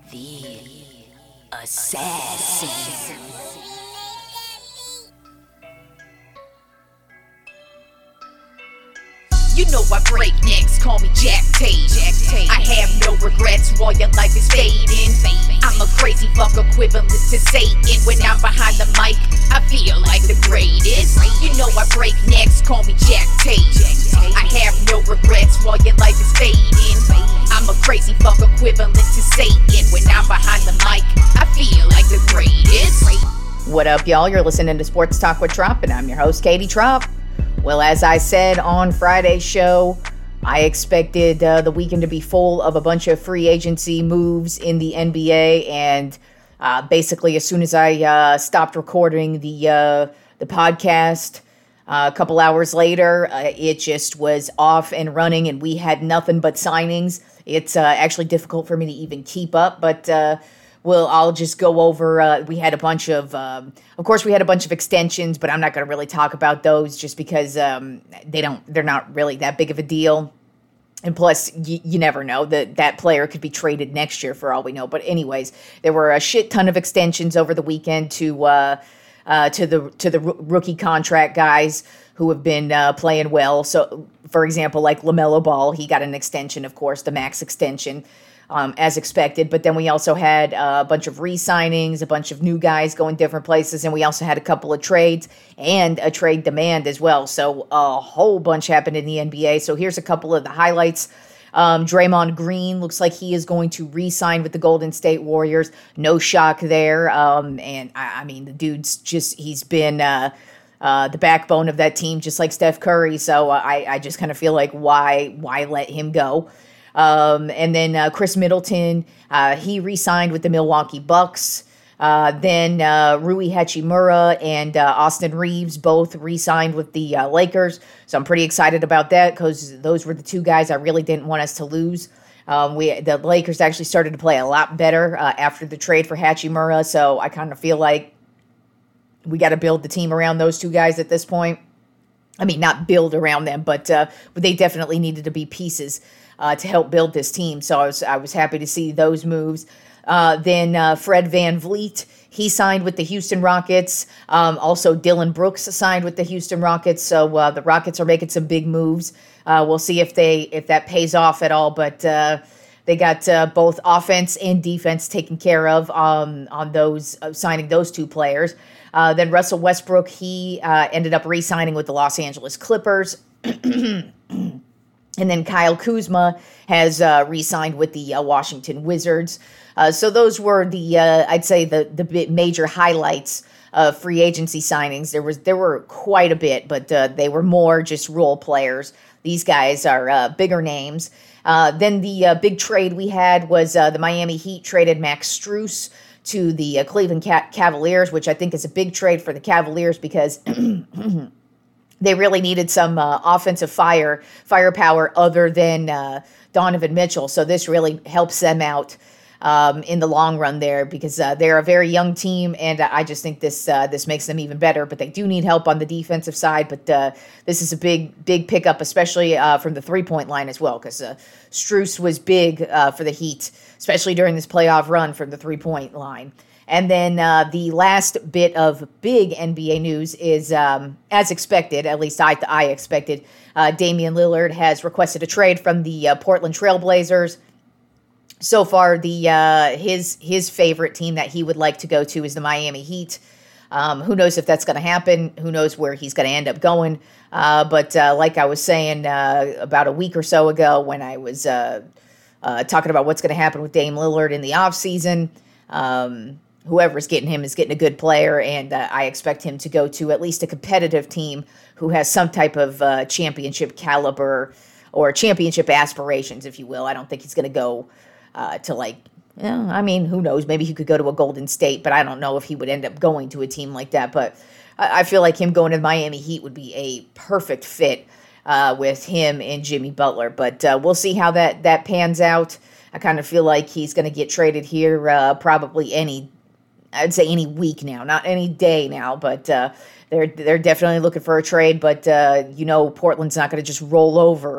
The Assassin. You know I break necks, call me Jack Tate. I have no regrets while your life is fading. I'm a crazy fuck equivalent to Satan. When I'm behind the mic, I feel like the greatest. You know I break necks, call me Jack Tate. I have no regrets while your life is fading. I'm a crazy fuck equivalent to Satan. When I'm behind the mic, I feel like the greatest. What up, y'all? You're listening to Sports Talk with Trop, and I'm your host, Katie Trop. Well, as I said on Friday's show, I expected the weekend to be full of a bunch of free agency moves in the NBA, and basically as soon as I stopped recording the podcast, a couple hours later, it just was off and running, and we had nothing but signings. It's actually difficult for me to even keep up, but I'll just go over, we had a bunch of course we had a bunch of extensions, but I'm not going to really talk about those just because they're not really that big of a deal. And plus, you never know, that player could be traded next year for all we know. But anyways, there were a shit ton of extensions over the weekend to the rookie contract guys who have been playing well. So, for example, like LaMelo Ball, he got an extension, of course, the max extension. As expected, but then we also had a bunch of re-signings, a bunch of new guys going different places, and we also had a couple of trades and a trade demand as well. So a whole bunch happened in the NBA. So here's a couple of the highlights. Draymond Green looks like he is going to re-sign with the Golden State Warriors. No shock there. And I mean, the dude's he's been the backbone of that team, just like Steph Curry. So I just kind of feel like why let him go? And then Chris Middleton, he re-signed with the Milwaukee Bucks. Then Rui Hachimura and Austin Reeves both re-signed with the Lakers. So I'm pretty excited about that because those were the two guys I really didn't want us to lose. The Lakers actually started to play a lot better after the trade for Hachimura. So I kind of feel like we got to build the team around those two guys at this point. I mean, not build around them, but they definitely needed to be pieces to help build this team. So I was happy to see those moves. Then Fred VanVleet, he signed with the Houston Rockets. Also, Dylan Brooks signed with the Houston Rockets. So the Rockets are making some big moves. We'll see if that pays off at all. But they got both offense and defense taken care of on those signing those two players. Then Russell Westbrook, he ended up re-signing with the Los Angeles Clippers. And then Kyle Kuzma has re-signed with the Washington Wizards. So those were I'd say the major highlights of free agency signings. There were quite a bit, but they were more just role players. These guys are bigger names. Then the big trade we had was the Miami Heat traded Max Strus to the Cleveland Cavaliers, which I think is a big trade for the Cavaliers because they really needed some offensive firepower other than Donovan Mitchell. So this really helps them out in the long run there because they're a very young team, and I just think this makes them even better. But they do need help on the defensive side. But this is a big pickup, especially from the three-point line as well, because Strus was big for the Heat, especially during this playoff run from the three-point line. And then the last bit of big NBA news is, as expected, at least I expected, Damian Lillard has requested a trade from the Portland Trail Blazers. So far, his favorite team that he would like to go to is the Miami Heat. Who knows if that's going to happen? Who knows where he's going to end up going? But like I was saying about a week or so ago when I was talking about what's going to happen with Dame Lillard in the offseason, whoever's getting him is getting a good player, and I expect him to go to at least a competitive team who has some type of championship caliber or championship aspirations, if you will. I don't think he's going to go to I mean, who knows? Maybe he could go to a Golden State, but I don't know if he would end up going to a team like that. But I feel like him going to the Miami Heat would be a perfect fit with him and Jimmy Butler. But we'll see how that pans out. I kind of feel like he's going to get traded here probably I'd say any week now, not any day now, but they're definitely looking for a trade. But Portland's not going to just roll over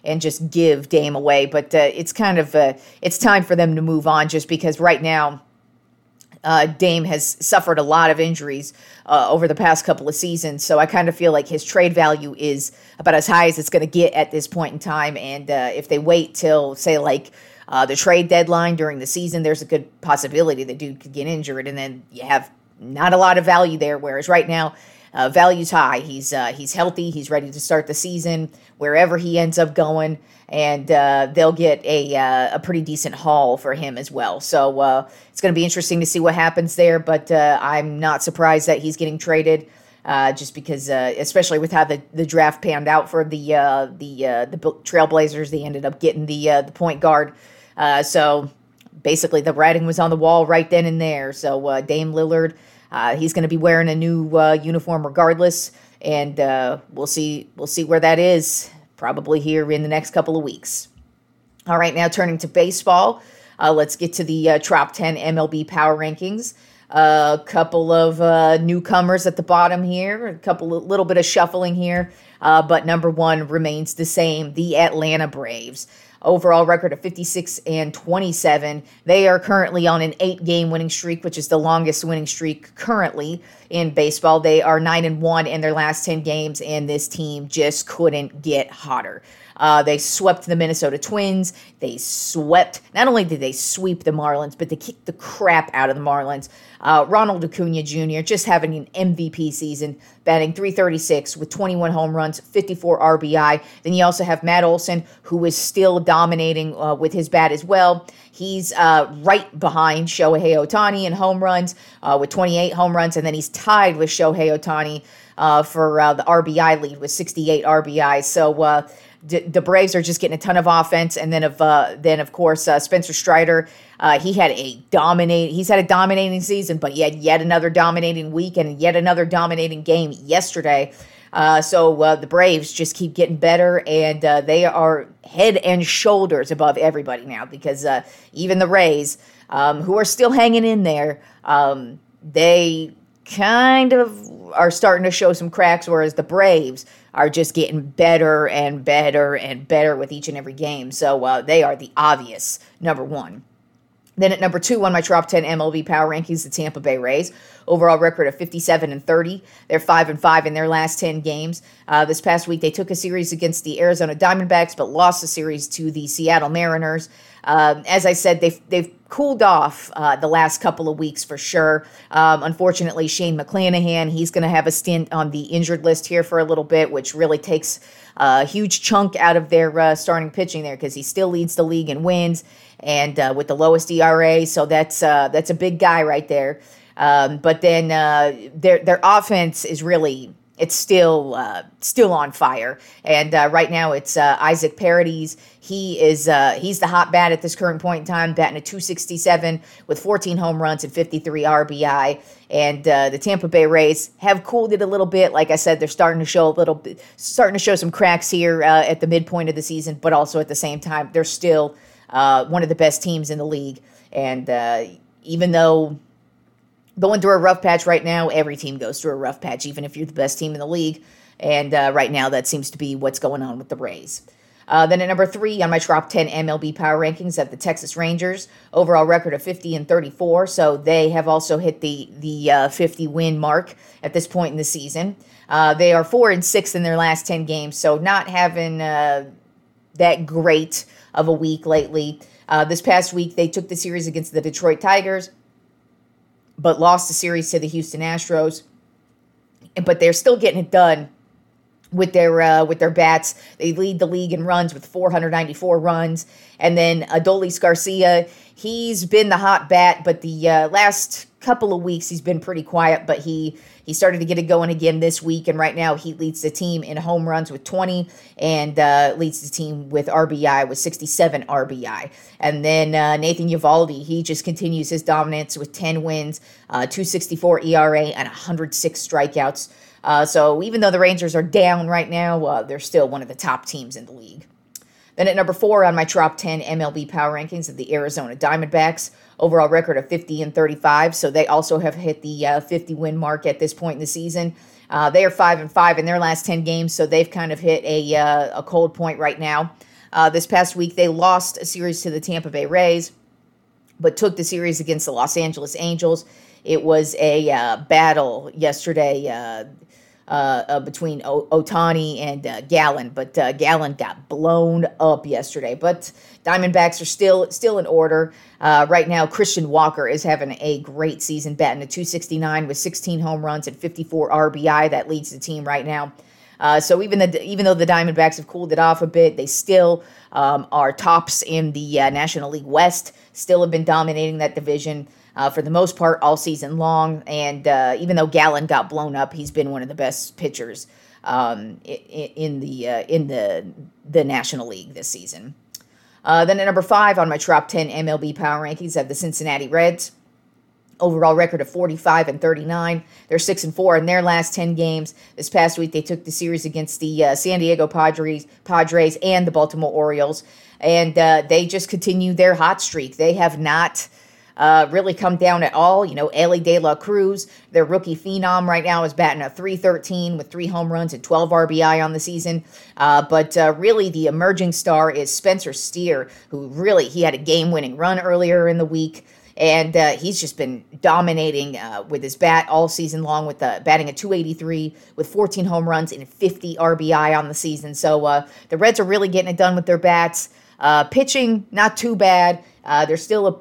and just give Dame away. But it's kind of it's time for them to move on, just because right now Dame has suffered a lot of injuries over the past couple of seasons. So I kind of feel like his trade value is about as high as it's going to get at this point in time. And if they wait till, say, like the trade deadline during the season, there's a good possibility the dude could get injured. And then you have not a lot of value there. Whereas right now, value's high. He's healthy. He's ready to start the season wherever he ends up going. And they'll get a pretty decent haul for him as well. So it's going to be interesting to see what happens there. But I'm not surprised that he's getting traded, just because, especially with how the draft panned out for the Trailblazers. They ended up getting the point guard. So basically, the writing was on the wall right then and there. So Dame Lillard, he's going to be wearing a new uniform regardless, and we'll see where that is. Probably here in the next couple of weeks. All right, now turning to baseball, let's get to the top 10 MLB power rankings. A couple of newcomers at the bottom here, little bit of shuffling here, but number one remains the same, the Atlanta Braves. Overall record of 56-27. They are currently on an 8-game winning streak, which is the longest winning streak currently in baseball. They are 9-1 in their last 10 games, and this team just couldn't get hotter. They swept the Minnesota Twins. Not only did they sweep the Marlins, but they kicked the crap out of the Marlins. Ronald Acuna Jr. just having an MVP season, batting .336 with 21 home runs, 54 RBI. Then you also have Matt Olson, who is still dominating with his bat as well. He's right behind Shohei Ohtani in home runs with 28 home runs, and then he's tied with Shohei Ohtani for the RBI lead with 68 RBI. So the Braves are just getting a ton of offense, and then of course Spencer Strider. He's had a dominating season, but he had yet another dominating week and yet another dominating game yesterday. So the Braves just keep getting better, and they are head and shoulders above everybody now, because even the Rays, who are still hanging in there, they kind of are starting to show some cracks, whereas the Braves are just getting better and better and better with each and every game. So they are the obvious number one. Then at number two on my top 10 MLB power rankings, the Tampa Bay Rays. Overall record of 57-30. They're 5-5 in their last 10 games. This past week, they took a series against the Arizona Diamondbacks, but lost the series to the Seattle Mariners. As I said, they've cooled off the last couple of weeks for sure. Unfortunately, Shane McClanahan, he's going to have a stint on the injured list here for a little bit, which really takes a huge chunk out of their starting pitching there, because he still leads the league in wins and with the lowest ERA. So that's a big guy right there. But then their offense is really, it's still on fire. And right now it's Isaac Paredes. He's the hot bat at this current point in time, batting at .267 with 14 home runs and 53 RBI. And the Tampa Bay Rays have cooled it a little bit. Like I said, they're starting to show some cracks here at the midpoint of the season, but also at the same time, they're still one of the best teams in the league. And even though going through a rough patch right now, every team goes through a rough patch, even if you're the best team in the league. And right now, that seems to be what's going on with the Rays. Then at number three on my top 10 MLB power rankings, have the Texas Rangers. Overall record of 50-34. So they have also hit the 50-win mark at this point in the season. They are 4-6 in their last 10 games, so not having that great of a week lately. This past week, they took the series against the Detroit Tigers, but lost the series to the Houston Astros. But they're still getting it done with their bats. They lead the league in runs with 494 runs. And then Adolis Garcia, he's been the hot bat, but the last couple of weeks he's been pretty quiet, but he started to get it going again this week, and right now he leads the team in home runs with 20 and leads the team with RBI with 67 RBI. And then Nathan Eovaldi, he just continues his dominance with 10 wins, .264 ERA, and 106 strikeouts. So even though the Rangers are down right now, they're still one of the top teams in the league. Then at number 4 on my top 10 MLB power rankings of the Arizona Diamondbacks. Overall record of 50-35, so they also have hit the 50-win mark at this point in the season. They are 5-5 in their last 10 games, so they've kind of hit a cold point right now. This past week, they lost a series to the Tampa Bay Rays, but took the series against the Los Angeles Angels. It was a battle yesterday between Ohtani and Gallen, but Gallen got blown up yesterday. But Diamondbacks are still in order. Right now, Christian Walker is having a great season, batting a .269 with 16 home runs and 54 RBI. That leads the team right now. So even though the Diamondbacks have cooled it off a bit, they still are tops in the National League West, still have been dominating that division for the most part all season long. And even though Gallen got blown up, he's been one of the best pitchers in the National League this season. Then at number 5 on my top 10 MLB power rankings, I have the Cincinnati Reds. Overall record of 45-39. They're 6-4 in their last 10 games. This past week, they took the series against the San Diego Padres and the Baltimore Orioles, and they just continue their hot streak. They have not really come down at all. You know, Elly De La Cruz, their rookie phenom right now, is batting a .313 with 3 home runs and 12 RBI on the season. But really, the emerging star is Spencer Steer, who he had a game-winning run earlier in the week. And he's just been dominating with his bat all season long, with batting a .283 with 14 home runs and 50 RBI on the season. So the Reds are really getting it done with their bats. Pitching, not too bad. They're still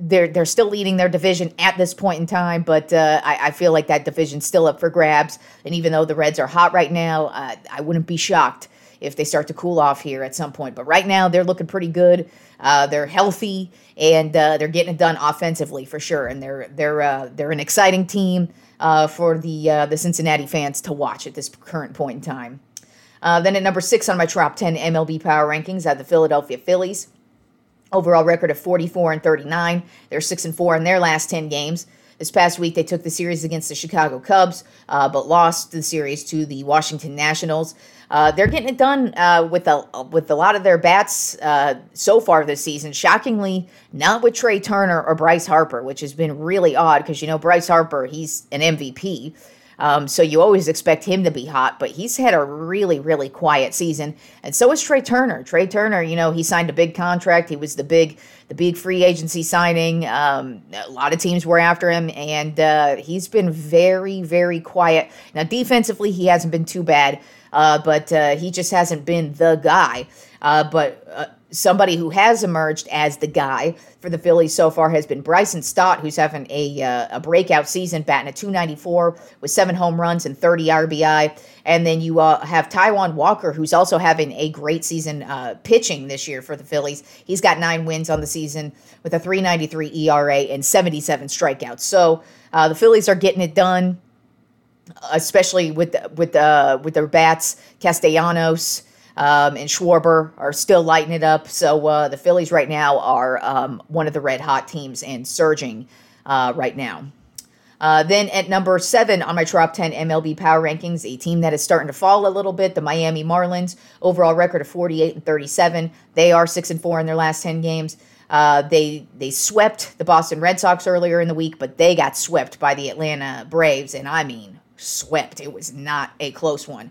leading their division at this point in time, but I feel like that division's still up for grabs. And even though the Reds are hot right now, I wouldn't be shocked if they start to cool off here at some point. But right now, they're looking pretty good. They're healthy, and they're getting it done offensively for sure. And they're an exciting team for the Cincinnati fans to watch at this current point in time. Then at number 6 on my top 10 MLB power rankings, I have the Philadelphia Phillies. Overall record of 44-39. They're 6-4 in their last 10 games. This past week, they took the series against the Chicago Cubs, but lost the series to the Washington Nationals. They're getting it done with a lot of their bats so far this season. Shockingly, not with Trey Turner or Bryce Harper, which has been really odd because, you know, Bryce Harper, he's an MVP. So you always expect him to be hot, but he's had a really, really quiet season. And so is Trey Turner. Trey Turner, you know, he signed a big contract. He was the big free agency signing. A lot of teams were after him, and he's been very, very quiet. Now, defensively, he hasn't been too bad, but he just hasn't been the guy. But somebody who has emerged as the guy for the Phillies so far has been Bryson Stott, who's having a breakout season, batting a .294 with 7 home runs and 30 RBI. And then you have Taijuan Walker, who's also having a great season pitching this year for the Phillies. He's got 9 wins on the season with a .393 ERA and 77 strikeouts. So the Phillies are getting it done, especially with their bats. Castellanos and Schwarber are still lighting it up. So the Phillies right now are one of the red hot teams and surging right now. Then at number 7 on my top 10 MLB power rankings, a team that is starting to fall a little bit, the Miami Marlins. Overall record of 48-37. They are 6-4 in their last 10 games. They swept the Boston Red Sox earlier in the week, but they got swept by the Atlanta Braves, and I mean swept. It was not a close one.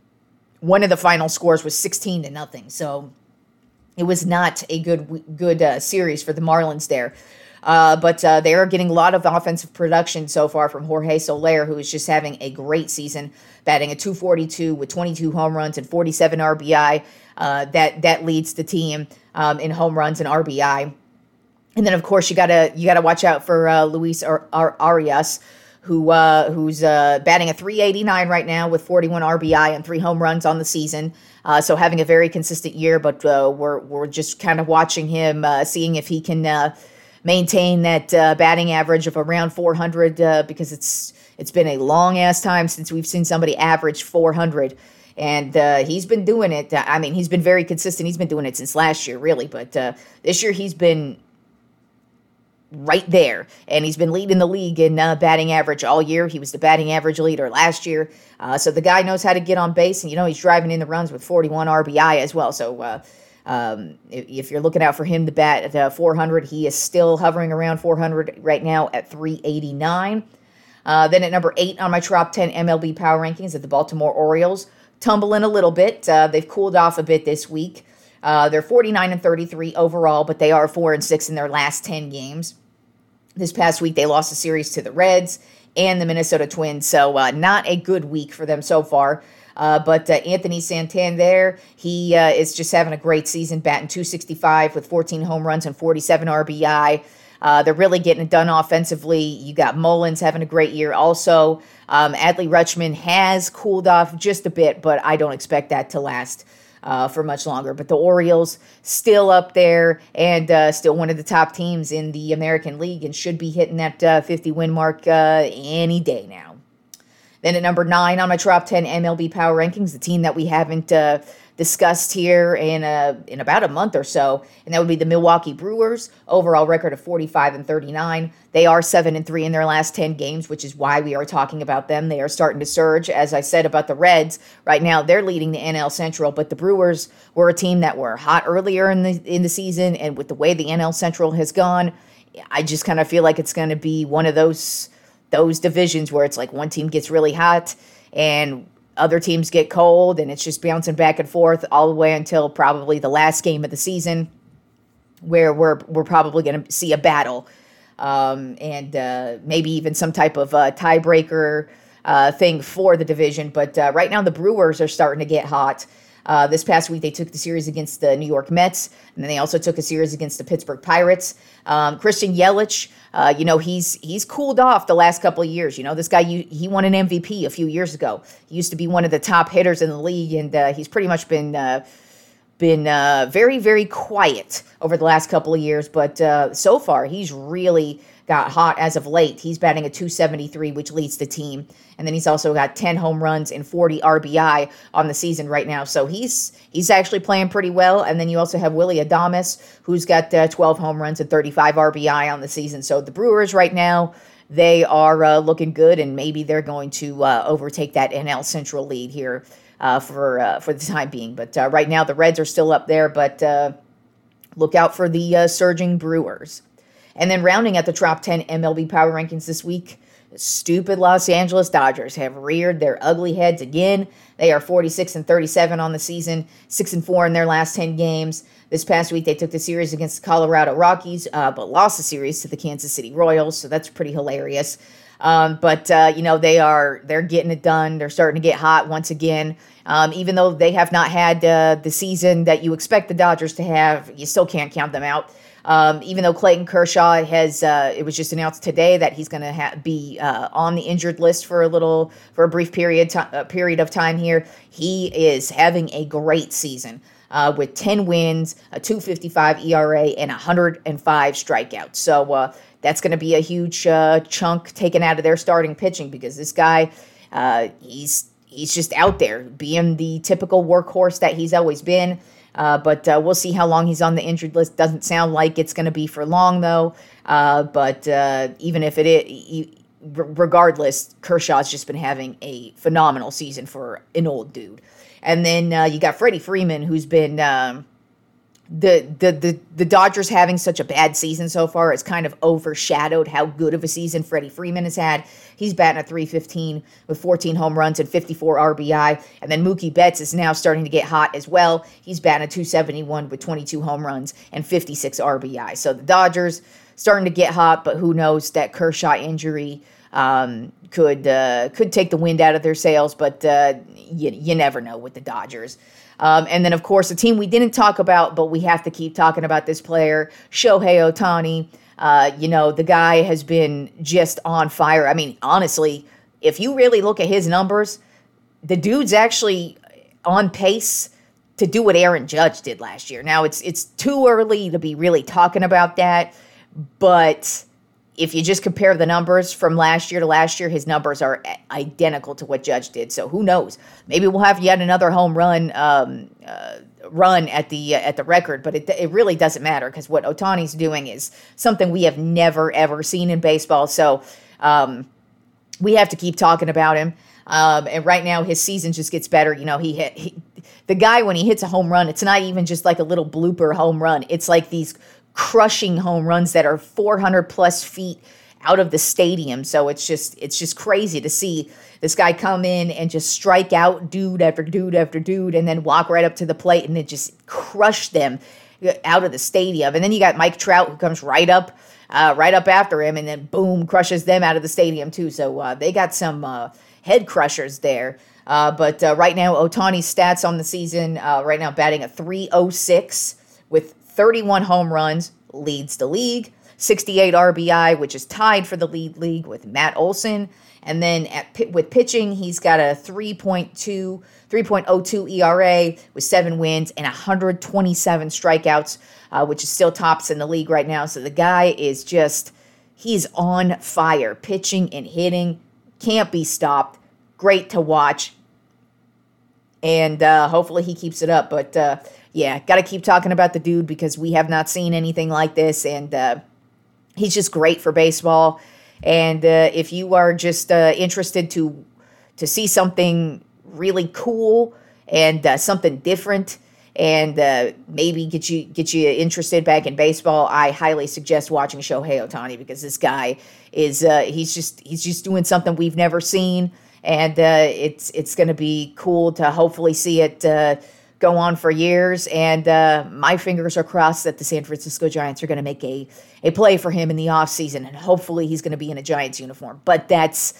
One of the final scores was 16-0, so it was not a good series for the Marlins there. But they are getting a lot of offensive production so far from Jorge Soler, who is just having a great season, batting a .242 with 22 home runs and 47 RBI. That leads the team in home runs and RBI. And then, of course, you gotta watch out for Luis Arias, who's batting a .389 right now with 41 RBI and 3 home runs on the season. So having a very consistent year, but we're just kind of watching him, seeing if he can maintain that batting average of around 400, because it's been a long ass time since we've seen somebody average 400. And he's been doing it. I mean, he's been very consistent. He's been doing it since last year, really. But this year he's been right there, and he's been leading the league in batting average all year. He was the batting average leader last year. So the guy knows how to get on base, and, you know, he's driving in the runs with 41 RBI as well. So if you're looking out for him to bat at 400, he is still hovering around 400 right now at 389. Then at number 8 on my top 10 MLB power rankings at the Baltimore Orioles, tumbling a little bit. They've cooled off a bit this week. They're 49-33 overall, but they are 4-6 in their last 10 games. This past week, they lost a series to the Reds and the Minnesota Twins, so not a good week for them so far. But Anthony Santander, he is just having a great season, batting .265 with 14 home runs and 47 RBI. They're really getting it done offensively. You got Mullins having a great year also. Adley Rutschman has cooled off just a bit, but I don't expect that to last for much longer. But the Orioles still up there and still one of the top teams in the American League and should be hitting that 50-win mark any day now. Then at number 9 on my top 10 MLB Power Rankings, the team that we haven't discussed here in about a month or so, and that would be the Milwaukee Brewers. Overall record of 45-39. They are 7-3 in their last 10 games, which is why we are talking about them. They are starting to surge. As I said about the Reds, right now they're leading the NL Central, but the Brewers were a team that were hot earlier in the season, and with the way the NL Central has gone, I just kind of feel like it's going to be one of those divisions where it's like one team gets really hot and other teams get cold, and it's just bouncing back and forth all the way until probably the last game of the season, where we're probably going to see a battle, and maybe even some type of tiebreaker thing for the division. But right now the Brewers are starting to get hot. This past week, they took the series against the New York Mets, and then they also took a series against the Pittsburgh Pirates. Christian Yelich, he's cooled off the last couple of years. This guy, he won an MVP a few years ago. He used to be one of the top hitters in the league, and he's pretty much been very, very quiet over the last couple of years. But so far, he's really got hot as of late. He's batting a .273, which leads the team. And then he's also got 10 home runs and 40 RBI on the season right now. So he's actually playing pretty well. And then you also have Willy Adames, who's got 12 home runs and 35 RBI on the season. So the Brewers right now, they are looking good, and maybe they're going to overtake that NL Central lead here for the time being. But right now, the Reds are still up there, but look out for the surging Brewers. And then rounding at the top 10 MLB Power Rankings this week, the stupid Los Angeles Dodgers have reared their ugly heads again. They are 46-37 on the season, 6-4 in their last 10 games. This past week, they took the series against the Colorado Rockies, but lost the series to the Kansas City Royals, so that's pretty hilarious. But they're getting it done. They're starting to get hot once again. Even though they have not had the season that you expect the Dodgers to have, you still can't count them out. Even though Clayton Kershaw it was just announced today that he's going to be on the injured list for a brief period of time here, he is having a great season with 10 wins, a .255 ERA, and 105 strikeouts. So that's going to be a huge chunk taken out of their starting pitching, because this guy, he's just out there being the typical workhorse that he's always been. But we'll see how long he's on the injured list. Doesn't sound like it's going to be for long, though. But even if it is, regardless, Kershaw's just been having a phenomenal season for an old dude. And then you got Freddie Freeman, who's been the Dodgers having such a bad season so far has kind of overshadowed how good of a season Freddie Freeman has had. He's batting at .315 with 14 home runs and 54 RBI. And then Mookie Betts is now starting to get hot as well. He's batting at .271 with 22 home runs and 56 RBI. So the Dodgers starting to get hot, but who knows, that Kershaw injury could take the wind out of their sails, but you never know with the Dodgers. And then, of course, a team we didn't talk about, but we have to keep talking about this player, Shohei Ohtani. The guy has been just on fire. I mean, honestly, if you really look at his numbers, the dude's actually on pace to do what Aaron Judge did last year. Now, it's too early to be really talking about that, but if you just compare the numbers from last year to last year, his numbers are identical to what Judge did. So who knows? Maybe we'll have yet another home run at the record, but it really doesn't matter, because what Ohtani's doing is something we have never ever seen in baseball. So we have to keep talking about him. And right now his season just gets better. The guy, when he hits a home run, it's not even just like a little blooper home run. It's like these crushing home runs that are 400 plus feet out of the stadium. So it's just crazy to see this guy come in and just strike out dude after dude after dude and then walk right up to the plate and then just crush them out of the stadium. And then you got Mike Trout, who comes right up after him and then boom, crushes them out of the stadium too. So they got some head crushers there. But right now, Ohtani's stats on the season, right now batting a .306 with 31 home runs, leads the league. 68 RBI, which is tied for the league with Matt Olson. And then with pitching, he's got a 3.02 ERA with 7 wins and 127 strikeouts, which is still tops in the league right now. So the guy is he's on fire, pitching and hitting, can't be stopped. Great to watch. And hopefully he keeps it up. But yeah, got to keep talking about the dude because we have not seen anything like this. And he's just great for baseball. And if you are just interested to see something really cool and something different and maybe get you interested back in baseball, I highly suggest watching Shohei Ohtani because this guy is he's just doing something we've never seen. And it's going to be cool to hopefully see it go on for years. And my fingers are crossed that the San Francisco Giants are going to make a play for him in the offseason. And hopefully he's going to be in a Giants uniform. But that's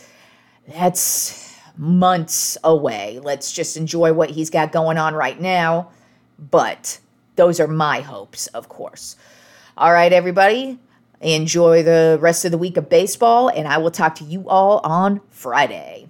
months away. Let's just enjoy what he's got going on right now. But those are my hopes, of course. All right, everybody. Enjoy the rest of the week of baseball. And I will talk to you all on Friday.